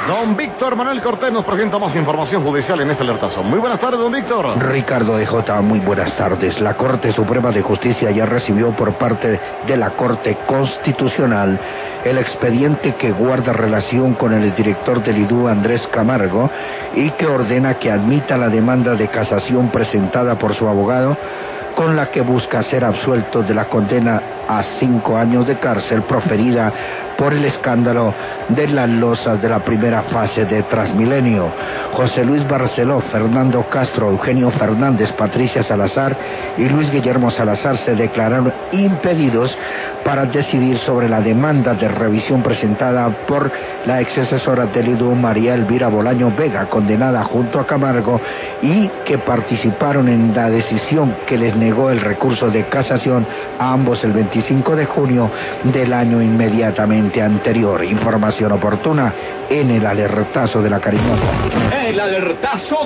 Don Víctor Manuel Cortés nos presenta más información judicial en este alertazo. Muy buenas tardes, don Víctor. Ricardo EJ, muy buenas tardes. La Corte Suprema de Justicia ya recibió por parte de la Corte Constitucional el expediente que guarda relación con el director del IDU, Andrés Camargo, y que ordena que admita la demanda de casación presentada por su abogado, con la que busca ser absuelto de la condena a 5 años de cárcel proferida por el escándalo de las losas de la primera fase de Transmilenio. José Luis Barceló, Fernando Castro, Eugenio Fernández, Patricia Salazar y Luis Guillermo Salazar se declararon impedidos para decidir sobre la demanda de revisión presentada por la ex asesora del IDU, María Elvira Bolaño Vega, condenada junto a Camargo, y que participaron en la decisión que les negó el recurso de casación a ambos el 25 de junio del año inmediatamente anterior. Información oportuna en el alertazo de la cariñosa. El alertazo